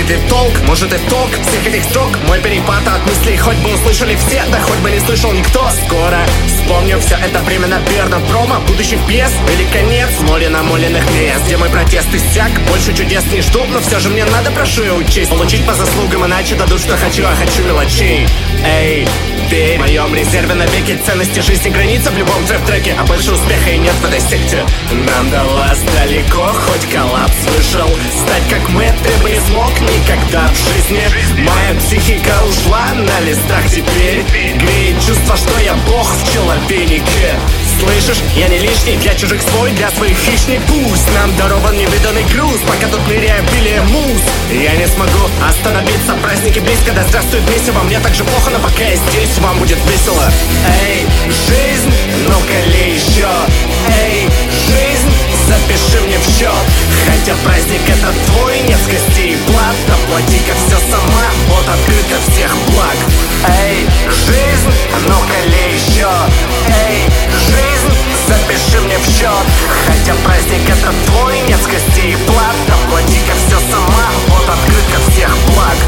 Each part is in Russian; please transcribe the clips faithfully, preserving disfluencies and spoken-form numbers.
будет ли толк, может итог всех этих строк? Мой перепад от мыслей хоть бы услышали все, да хоть бы не слышал никто. Скоро вспомню все это время на верном промо будущих пьес или конец море намоленных мест, где мой протест иссяк. Больше чудес не жду, но все же мне надо, прошу я учесть, получить по заслугам, иначе дадут, что хочу, а хочу мелочей. Эй, ты в моем резерве навеки, ценности жизни граница в любом трэп-треке, а больше успеха и нет в этой секте. Нам далась далеко, хоть коллапс вышел, стать как мы ты бы не смог никогда в жизни. Моя психика ушла на листах теперь, греет чувство, что я бог в человеке. Слышишь, я не лишний, для чужих свой, для своих хищник. Пусть нам дарован невиданный груз, пока тут в мире обилие муз. Я не смогу остановиться, праздники близко, да здравствует месиво. Мне так же плохо, но пока я здесь, вам будет весело. Эй, жизнь, ну-ка ли еще? Эй, жизнь, запиши мне в счет. Хотя праздник это твой, нет с гостей плат, оплати-ка все сама, вот открыто всех благ. Эй, жизнь, ну-ка ли еще? Эй, жизнь, запиши мне в счет. Хотя праздник это твой, нет с гостей плат, оплати-ка все сама, вот открыто всех благ.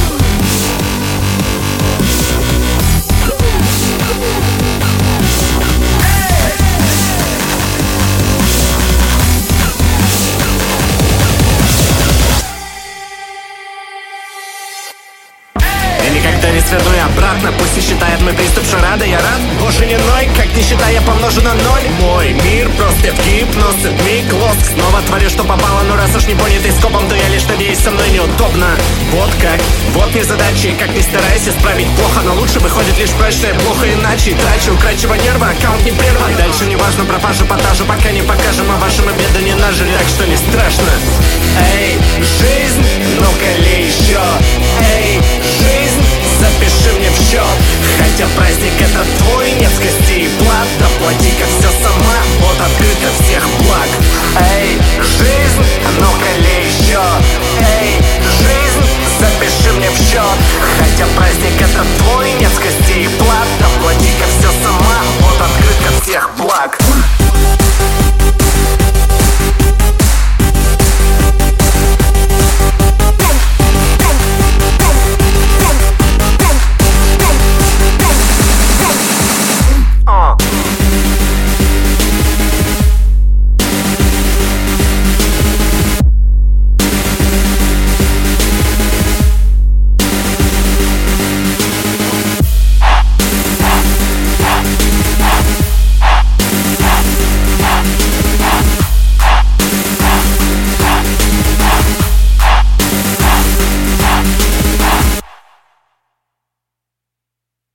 Никогда не сверну и обратно, пусть и считает мой приступ шарада. Я рад, боже не ной, как нищета я помножу на ноль. Мой мир просто в гипноз, миг лоск. Снова творю, что попало, но раз уж не понятый скопом, то я лишь надеюсь, со мной неудобно. Вот как, вот не задачи, как ни старайся исправить плохо, но лучше выходит лишь прочное плохо иначе. Трачу украдчиво нервы, аккаунт не прерван. Дальше не важно, пропажу, потажу, пока не покажем, а ваши мы беды не нажили, так что не страшно. Эй, жизнь, ну-ка ли еще? Эй, жизнь, запиши мне в счет. Хотя праздник это твой, нет с гостей плат, оплати-ка все сама, вот открыто всех благ. Эй, жизнь, ну-ка ли еще? Эй, жизнь, запиши мне в счет. Хотя праздник это твой, нет с гостей плат.